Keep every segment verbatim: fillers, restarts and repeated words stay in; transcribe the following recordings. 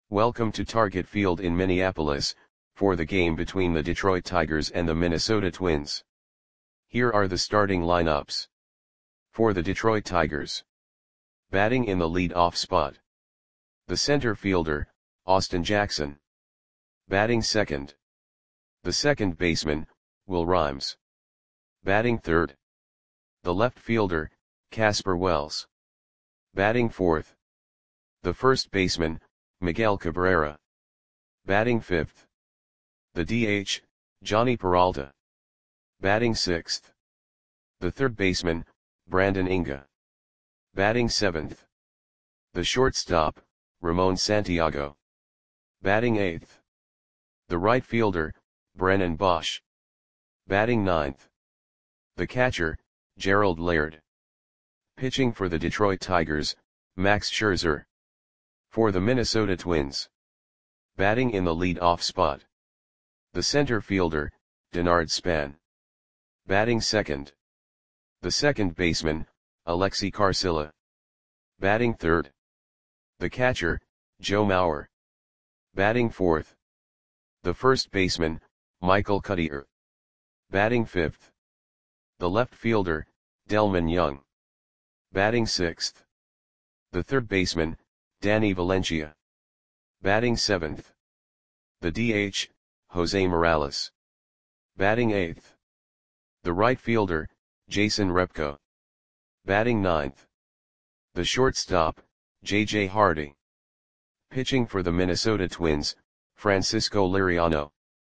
Welcome to Target Field in Minneapolis, for the game between the Detroit Tigers and the Minnesota Twins. Here are the starting lineups. For the Detroit Tigers. Batting in the lead-off spot. The center fielder, Austin Jackson. Batting second. The second baseman, Will Rhymes. Batting third. The left fielder, Casper Wells. Batting fourth. The first baseman, Miguel Cabrera. Batting fifth. The D H, Jhonny Peralta. Batting sixth. The third baseman, Brandon Inga. Batting seventh. The shortstop, Ramon Santiago. Batting eighth. The right fielder, Brennan Bosch. Batting ninth. The catcher, Gerald Laird. Pitching for the Detroit Tigers, Max Scherzer. For the Minnesota Twins. Batting in the lead-off spot. The center fielder, Denard Span. Batting second. The second baseman, Alexi Carcilla. Batting third. The catcher, Joe Mauer. Batting fourth. The first baseman, Michael Cuddyer. Batting fifth. The left fielder, Delmon Young. Batting sixth. The third baseman, Danny Valencia. Batting seventh. The D H, Jose Morales. Batting eighth. The right fielder, Jason Repko. Batting ninth. The shortstop, J J Hardy. Pitching for the Minnesota Twins, Francisco Liriano.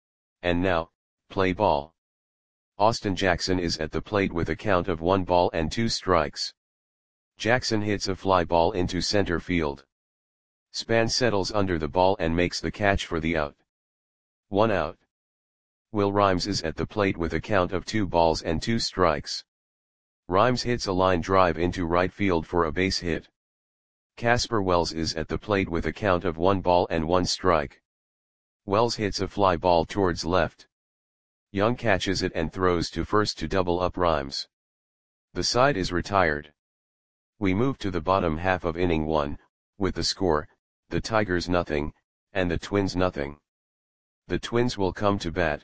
And now, play ball. Austin Jackson is at the plate with a count of one ball and two strikes. Jackson hits a fly ball into center field. Span settles under the ball and makes the catch for the out. One out. Will Rhymes is at the plate with a count of two balls and two strikes. Rhymes hits a line drive into right field for a base hit. Casper Wells is at the plate with a count of one ball and one strike. Wells hits a fly ball towards left. Young catches it and throws to first to double up Rhymes. The side is retired. We move to the bottom half of inning one, with the score, the Tigers nothing, and the Twins nothing. The Twins will come to bat.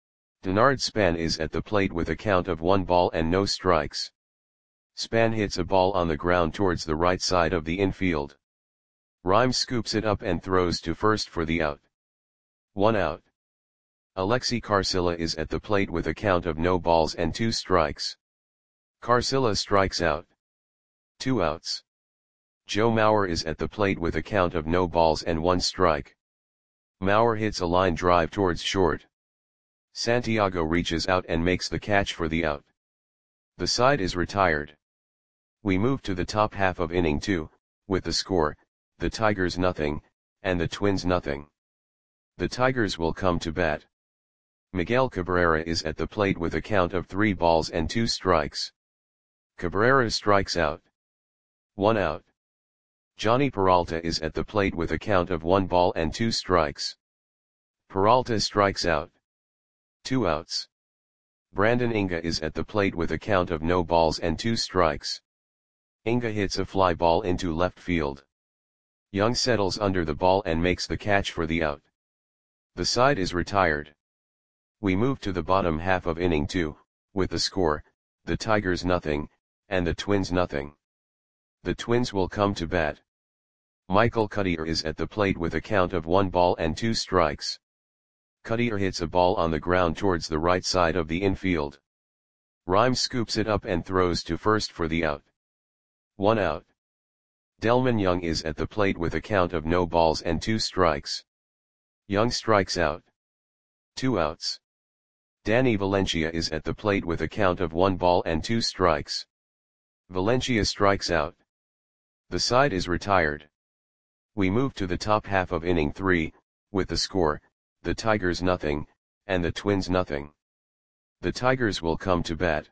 Denard Span is at the plate with a count of one ball and no strikes. Span hits a ball on the ground towards the right side of the infield. Rhymes scoops it up and throws to first for the out. One out. Alexi Carcilla is at the plate with a count of no balls and two strikes. Carcilla strikes out. Two outs. Joe Mauer is at the plate with a count of no balls and one strike. Mauer hits a line drive towards short. Santiago reaches out and makes the catch for the out. The side is retired. We move to the top half of inning two, with the score, the Tigers nothing, and the Twins nothing. The Tigers will come to bat. Miguel Cabrera is at the plate with a count of three balls and two strikes. Cabrera strikes out. One out. Jhonny Peralta is at the plate with a count of one ball and two strikes. Peralta strikes out. Two outs. Brandon Inga is at the plate with a count of no balls and two strikes. Inga hits a fly ball into left field. Young settles under the ball and makes the catch for the out. The side is retired. We move to the bottom half of inning two, with the score, the Tigers nothing, and the Twins nothing. The Twins will come to bat. Michael Cuddyer is at the plate with a count of one ball and two strikes. Cuddyer hits a ball on the ground towards the right side of the infield. Rhymes scoops it up and throws to first for the out. One out. Delmon Young is at the plate with a count of no balls and two strikes. Young strikes out. Two outs. Danny Valencia is at the plate with a count of one ball and two strikes. Valencia strikes out. The side is retired. We move to the top half of inning three, with the score, the Tigers nothing, and the Twins nothing. The Tigers will come to bat.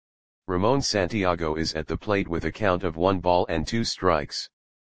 Ramon Santiago is at the plate with a count of one ball and two strikes.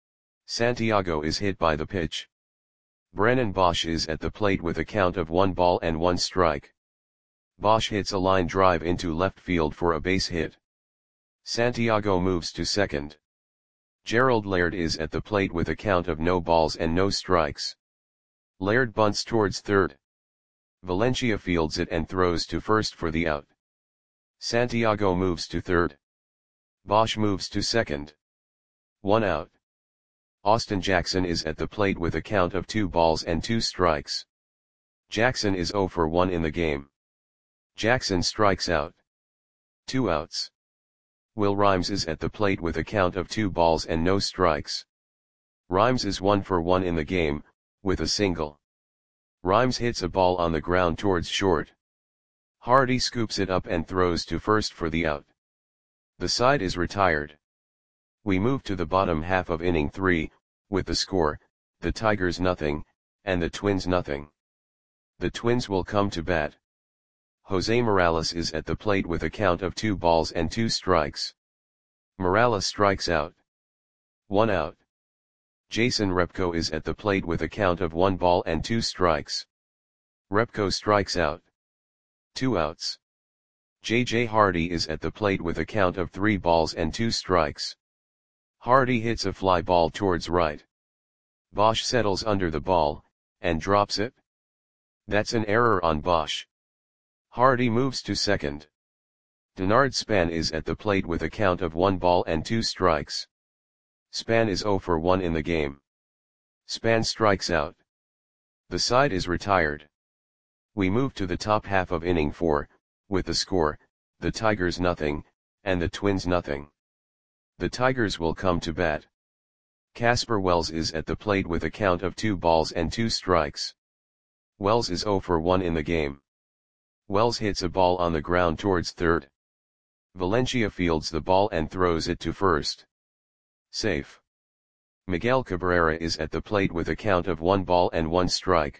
Santiago is hit by the pitch. Brennan Bosch is at the plate with a count of one ball and one strike. Bosch hits a line drive into left field for a base hit. Santiago moves to second. Gerald Laird is at the plate with a count of no balls and no strikes. Laird bunts towards third. Valencia fields it and throws to first for the out. Santiago moves to third. Bosch moves to second. One out. Austin Jackson is at the plate with a count of two balls and two strikes. Jackson is zero for one in the game. Jackson strikes out. Two outs. Will Rhymes is at the plate with a count of two balls and no strikes. Rhymes is one for one in the game, with a single. Rhymes hits a ball on the ground towards short. Hardy scoops it up and throws to first for the out. The side is retired. We move to the bottom half of inning three, with the score, the Tigers nothing, and the Twins nothing. The Twins will come to bat. Jose Morales is at the plate with a count of two balls and two strikes. Morales strikes out. One out. Jason Repko is at the plate with a count of one ball and two strikes. Repko strikes out. Two outs. J J Hardy is at the plate with a count of three balls and two strikes. Hardy hits a fly ball towards right. Bosch settles under the ball, and drops it. That's an error on Bosch. Hardy moves to second. Denard Span is at the plate with a count of one ball and two strikes. Span is zero for one in the game. Span strikes out. The side is retired. We move to the top half of inning four, with the score, the Tigers nothing, and the Twins nothing. The Tigers will come to bat. Casper Wells is at the plate with a count of two balls and two strikes. Wells is zero for one in the game. Wells hits a ball on the ground towards third. Valencia fields the ball and throws it to first. Safe. Miguel Cabrera is at the plate with a count of one ball and one strike.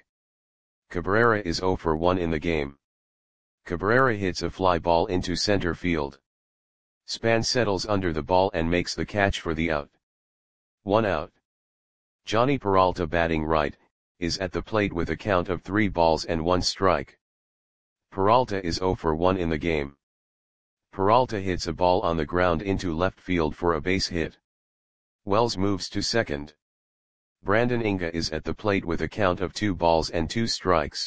Cabrera is zero for one in the game. Cabrera hits a fly ball into center field. Span settles under the ball and makes the catch for the out. One out. Johnny Peralta, batting right, is at the plate with a count of three balls and one strike. Peralta is zero for one in the game. Peralta hits a ball on the ground into left field for a base hit. Wells moves to second. Brandon Inga is at the plate with a count of two balls and two strikes.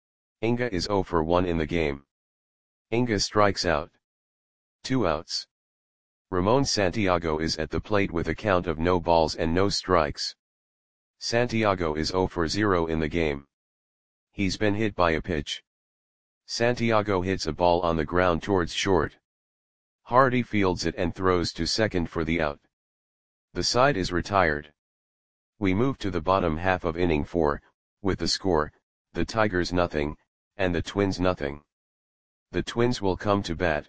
Inga is zero for one in the game. Inga strikes out. Two outs. Ramon Santiago is at the plate with a count of no balls and no strikes. Santiago is zero for zero in the game. He's been hit by a pitch. Santiago hits a ball on the ground towards short. Hardy fields it and throws to second for the out. The side is retired. We move to the bottom half of inning four, with the score, the Tigers nothing, and the Twins nothing. The Twins will come to bat.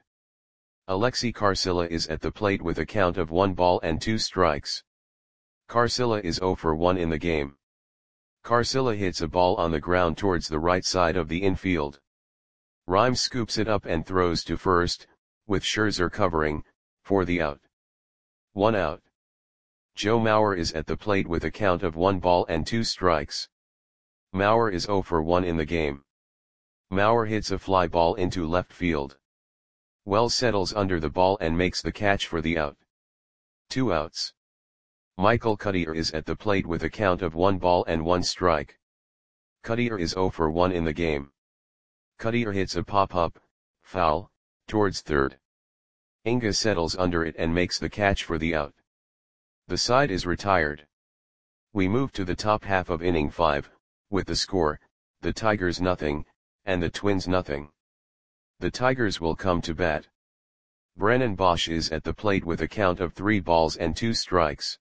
Alexi Carcilla is at the plate with a count of one ball and two strikes. Carcilla is zero for one in the game. Carcilla hits a ball on the ground towards the right side of the infield. Rhymes scoops it up and throws to first, with Scherzer covering, for the out. One out. Joe Mauer is at the plate with a count of one ball and two strikes. Mauer is zero for one in the game. Mauer hits a fly ball into left field. Wells settles under the ball and makes the catch for the out. Two outs. Michael Cuddyer is at the plate with a count of one ball and one strike. Cuddyer is zero for one in the game. Cuddyer hits a pop-up, foul, towards third. Inga settles under it and makes the catch for the out. The side is retired. We move to the top half of inning five, with the score, the Tigers nothing, and the Twins nothing. The Tigers will come to bat. Brennan Bosch is at the plate with a count of three balls and two strikes.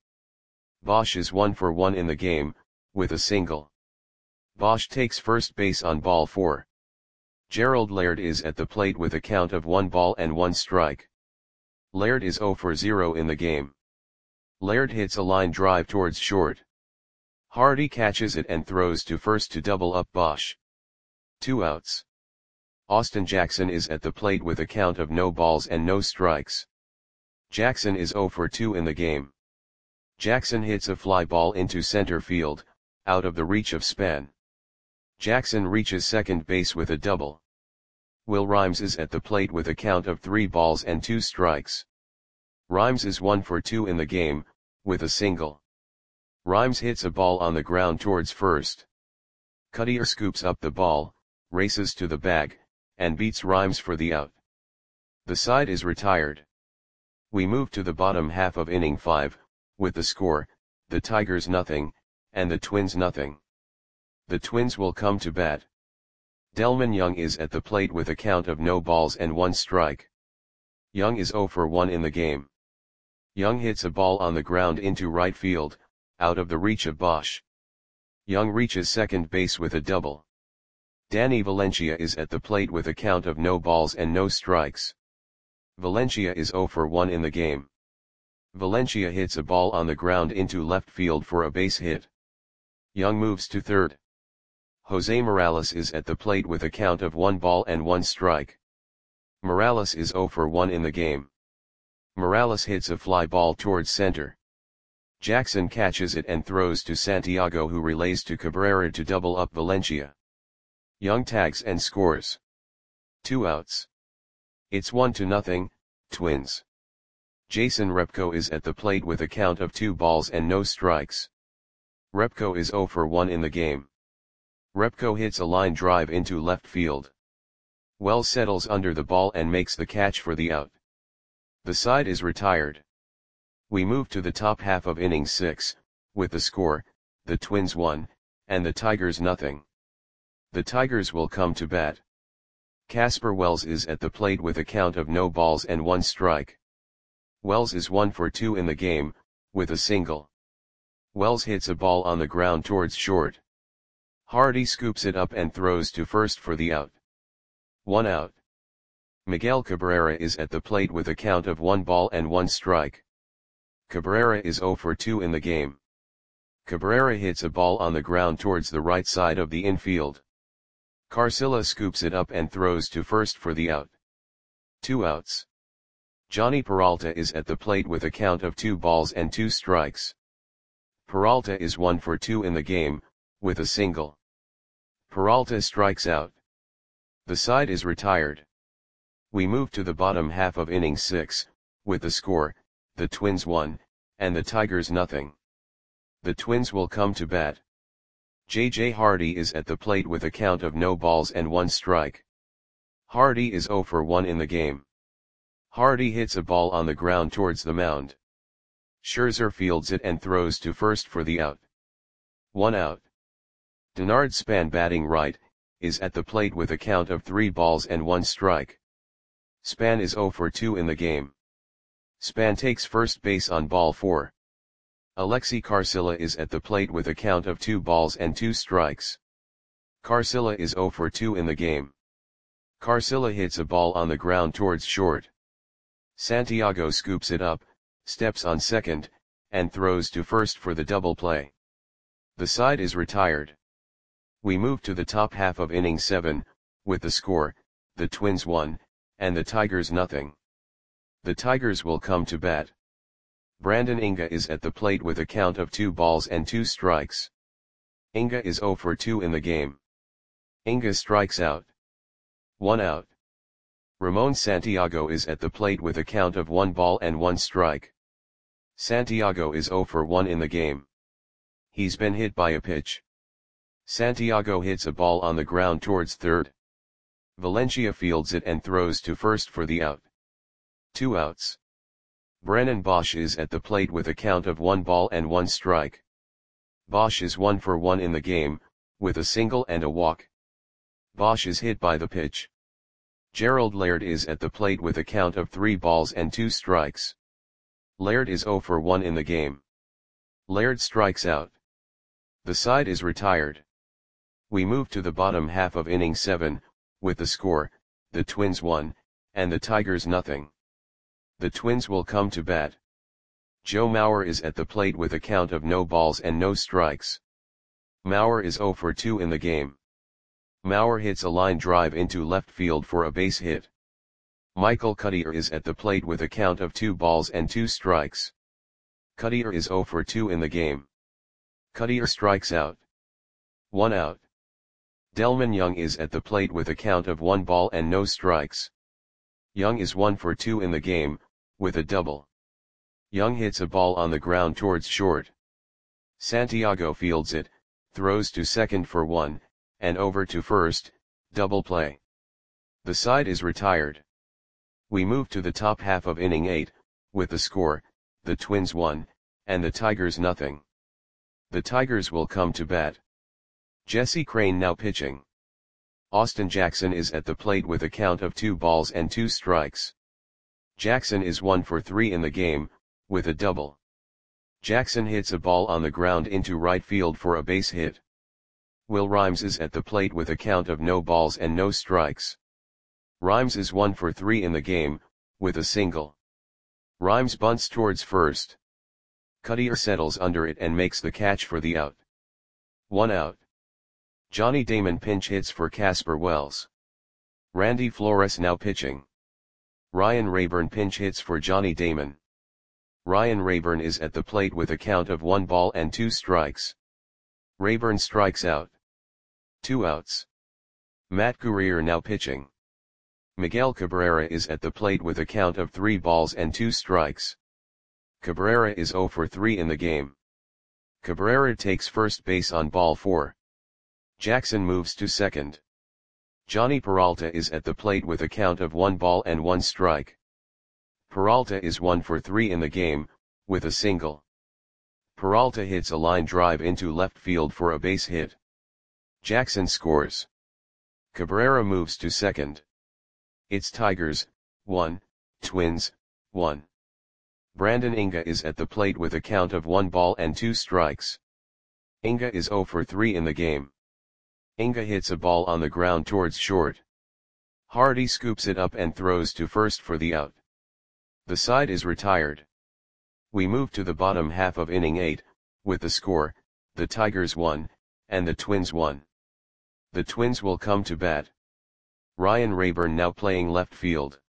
Bosch is one for one in the game, with a single. Bosch takes first base on ball four. Gerald Laird is at the plate with a count of one ball and one strike. Laird is zero for zero in the game. Laird hits a line drive towards short. Hardy catches it and throws to first to double up Bosch. Two outs. Austin Jackson is at the plate with a count of no balls and no strikes. Jackson is zero for two in the game. Jackson hits a fly ball into center field, out of the reach of Span. Jackson reaches second base with a double. Will Rhymes is at the plate with a count of three balls and two strikes. Rhymes is one for two in the game, with a single. Rhymes hits a ball on the ground towards first. Cuttier scoops up the ball, races to the bag, and beats Rhymes for the out. The side is retired. We move to the bottom half of inning five, with the score, the Tigers nothing, and the Twins nothing. The Twins will come to bat. Delmon Young is at the plate with a count of no balls and one strike. Young is oh for one in the game. Young hits a ball on the ground into right field, out of the reach of Bosch. Young reaches second base with a double. Danny Valencia is at the plate with a count of no balls and no strikes. Valencia is oh for one in the game. Valencia hits a ball on the ground into left field for a base hit. Young moves to third. Jose Morales is at the plate with a count of one ball and one strike. Morales is oh for one in the game. Morales hits a fly ball towards center. Jackson catches it and throws to Santiago, who relays to Cabrera to double up Valencia. Young tags and scores. Two outs. It's one to nothing, Twins. Jason Repko is at the plate with a count of two balls and no strikes. Repko is oh for one in the game. Repko hits a line drive into left field. Wells settles under the ball and makes the catch for the out. The side is retired. We move to the top half of inning six, with the score, the Twins one, and the Tigers nothing. The Tigers will come to bat. Casper Wells is at the plate with a count of no balls and one strike. Wells is one for two in the game, with a single. Wells hits a ball on the ground towards short. Hardy scoops it up and throws to first for the out. One out. Miguel Cabrera is at the plate with a count of one ball and one strike. Cabrera is oh for two in the game. Cabrera hits a ball on the ground towards the right side of the infield. Carcilla scoops it up and throws to first for the out. Two outs. Johnny Peralta is at the plate with a count of two balls and two strikes. Peralta is one for two in the game, with a single. Peralta strikes out. The side is retired. We move to the bottom half of inning six, with the score, the Twins one, and the Tigers nothing. The Twins will come to bat. J J Hardy is at the plate with a count of no balls and one strike. Hardy is oh for one in the game. Hardy hits a ball on the ground towards the mound. Scherzer fields it and throws to first for the out. One out. Denard Span, batting right, is at the plate with a count of three balls and one strike. Span is oh for two in the game. Span takes first base on ball four. Alexi Carcilla is at the plate with a count of two balls and two strikes. Carcilla is oh for two in the game. Carcilla hits a ball on the ground towards short. Santiago scoops it up, steps on second, and throws to first for the double play. The side is retired. We move to the top half of inning seven, with the score, the Twins one, and the Tigers nothing. The Tigers will come to bat. Brandon Inga is at the plate with a count of two balls and two strikes. Inga is oh for two in the game. Inga strikes out. One out. Ramon Santiago is at the plate with a count of one ball and one strike. Santiago is oh for one in the game. He's been hit by a pitch. Santiago hits a ball on the ground towards third. Valencia fields it and throws to first for the out. Two outs. Brennan Bosch is at the plate with a count of one ball and one strike. Bosch is one for one in the game, with a single and a walk. Bosch is hit by the pitch. Gerald Laird is at the plate with a count of three balls and two strikes. Laird is oh for one in the game. Laird strikes out. The side is retired. We move to the bottom half of inning seven, with the score, the Twins one, and the Tigers nothing. The Twins will come to bat. Joe Mauer is at the plate with a count of no balls and no strikes. Mauer is oh for two in the game. Mauer hits a line drive into left field for a base hit. Michael Cuttier is at the plate with a count of two balls and two strikes. Cuttier is oh for two in the game. Cuttier strikes out. One out. Delmon Young is at the plate with a count of one ball and no strikes. Young is one for two in the game, with a double. Young hits a ball on the ground towards short. Santiago fields it, throws to second for one, and over to first, double play. The side is retired. We move to the top half of inning eight, with the score, the Twins one, and the Tigers nothing. The Tigers will come to bat. Jesse Crain now pitching. Austin Jackson is at the plate with a count of two balls and two strikes. Jackson is one for three in the game, with a double. Jackson hits a ball on the ground into right field for a base hit. Will Rhymes is at the plate with a count of no balls and no strikes. Rhymes is one for three in the game, with a single. Rhymes bunts towards first. Cuddyer settles under it and makes the catch for the out. One out. Johnny Damon pinch hits for Casper Wells. Randy Flores now pitching. Ryan Rayburn pinch hits for Johnny Damon. Ryan Rayburn is at the plate with a count of one ball and two strikes. Rayburn strikes out. Two outs. Matt Guerrier now pitching. Miguel Cabrera is at the plate with a count of three balls and two strikes. Cabrera is zero for three in the game. Cabrera takes first base on ball four. Jackson moves to second. Johnny Peralta is at the plate with a count of one ball and one strike. Peralta is one for three in the game, with a single. Peralta hits a line drive into left field for a base hit. Jackson scores. Cabrera moves to second. It's Tigers, one, Twins, one. Brandon Inga is at the plate with a count of one ball and two strikes. Inga is zero for three in the game. Inga hits a ball on the ground towards short. Hardy scoops it up and throws to first for the out. The side is retired. We move to the bottom half of inning eight, with the score, the Tigers one, and the Twins one. The Twins will come to bat. Ryan Rayburn now playing left field.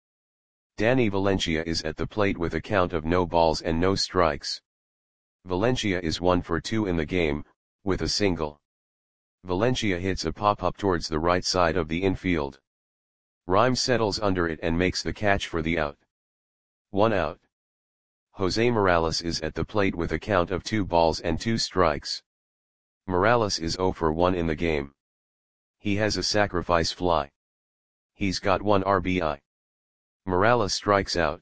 Danny Valencia is at the plate with a count of no balls and no strikes. Valencia is one for two in the game, with a single. Valencia hits a pop-up towards the right side of the infield. Rhymes settles under it and makes the catch for the out. One out. Jose Morales is at the plate with a count of two balls and two strikes. Morales is zero for one in the game. He has a sacrifice fly. He's got one R B I. Morales strikes out.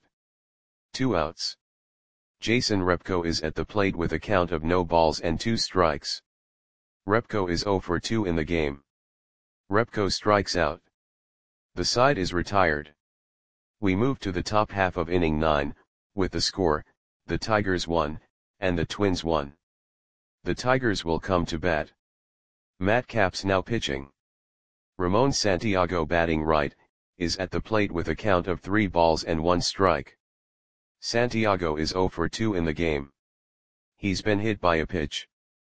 Two outs. Jason Repko is at the plate with a count of no balls and two strikes. Repko is zero for two in the game. Repko strikes out. The side is retired. We move to the top half of inning nine, with the score, the Tigers one, and the Twins one. The Tigers will come to bat. Matt Capps now pitching. Ramon Santiago batting right, is at the plate with a count of three balls and one strike. Santiago is zero for two in the game. He's been hit by a pitch.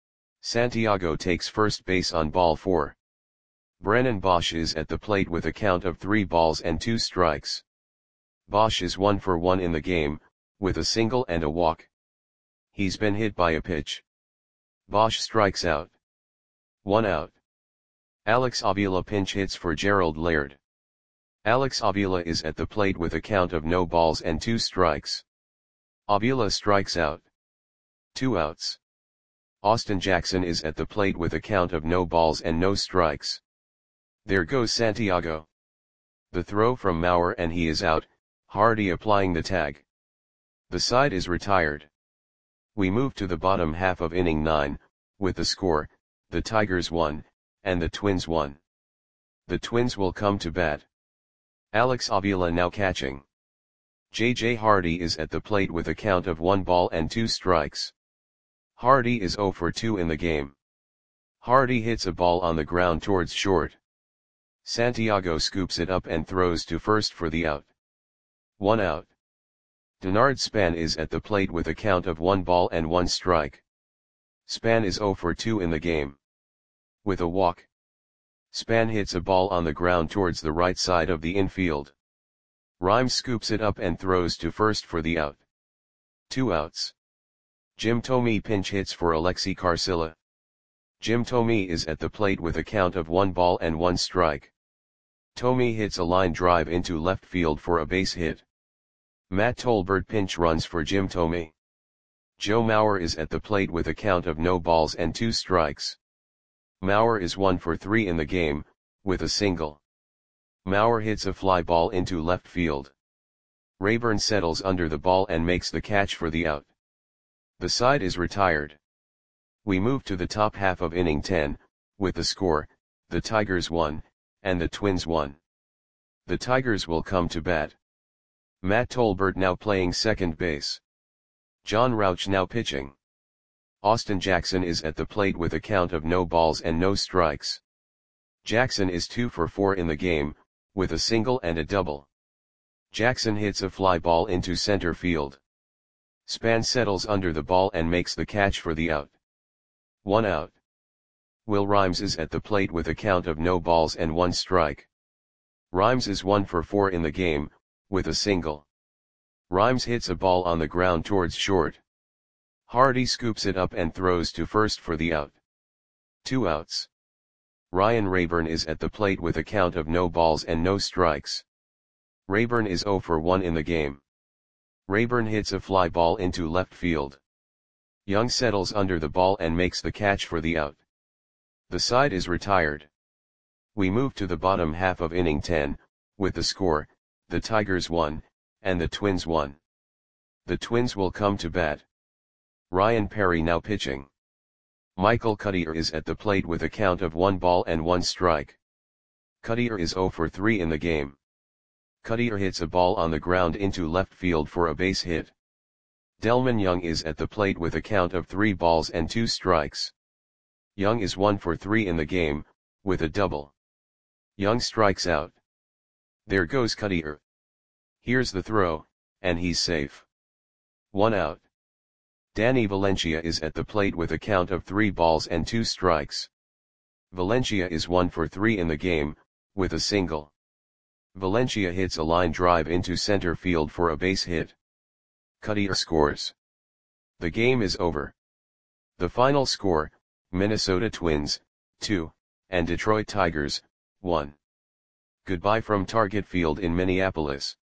Santiago takes first base on ball four. Brennan Bosch is at the plate with a count of three balls and two strikes. Bosch is one for one in the game, with a single and a walk. He's been hit by a pitch. Bosch strikes out. One out. Alex Avila pinch hits for Gerald Laird. Alex Avila is at the plate with a count of no balls and two strikes. Avila strikes out. Two outs. Austin Jackson is at the plate with a count of no balls and no strikes. There goes Santiago. The throw from Maurer and he is out, Hardy applying the tag. The side is retired. We move to the bottom half of inning nine, with the score, the Tigers one, and the Twins one. The Twins will come to bat. Alex Avila now catching. J J Hardy is at the plate with a count of one ball and two strikes. Hardy is zero for two in the game. Hardy hits a ball on the ground towards short. Santiago scoops it up and throws to first for the out. One out. Denard Span is at the plate with a count of one ball and one strike. Span is zero for two in the game. With a walk. Span hits a ball on the ground towards the right side of the infield. Rhymes scoops it up and throws to first for the out. Two outs. Jim Thome pinch hits for Alexi Carcilla. Jim Thome is at the plate with a count of one ball and one strike. Thome hits a line drive into left field for a base hit. Matt Tolbert pinch runs for Jim Thome. Joe Mauer is at the plate with a count of no balls and two strikes. Mauer is one for three in the game, with a single. Mauer hits a fly ball into left field. Rayburn settles under the ball and makes the catch for the out. The side is retired. We move to the top half of inning ten, with the score, the Tigers won, and the Twins won. The Tigers will come to bat. Matt Tolbert now playing second base. John Rauch now pitching. Austin Jackson is at the plate with a count of no balls and no strikes. Jackson is two for four in the game, with a single and a double. Jackson hits a fly ball into center field. Span settles under the ball and makes the catch for the out. One out. Will Rhymes is at the plate with a count of no balls and one strike. Rhymes is one for four in the game, with a single. Rhymes hits a ball on the ground towards short. Hardy scoops it up and throws to first for the out. Two outs. Ryan Rayburn is at the plate with a count of no balls and no strikes. Rayburn is zero for one in the game. Rayburn hits a fly ball into left field. Young settles under the ball and makes the catch for the out. The side is retired. We move to the bottom half of inning ten, with the score, the Tigers won, and the Twins won. The Twins will come to bat. Ryan Perry now pitching. Michael Cuddyer is at the plate with a count of one ball and one strike. Cuddyer is zero for three in the game. Cuddyer hits a ball on the ground into left field for a base hit. Delman Young is at the plate with a count of three balls and two strikes. Young is one for three in the game, with a double. Young strikes out. There goes Cuddyer. Here's the throw, and he's safe. One out. Danny Valencia is at the plate with a count of three balls and two strikes. Valencia is one for three in the game, with a single. Valencia hits a line drive into center field for a base hit. Cuddyer scores. The game is over. The final score, Minnesota Twins, two, and Detroit Tigers, one. Goodbye from Target Field in Minneapolis.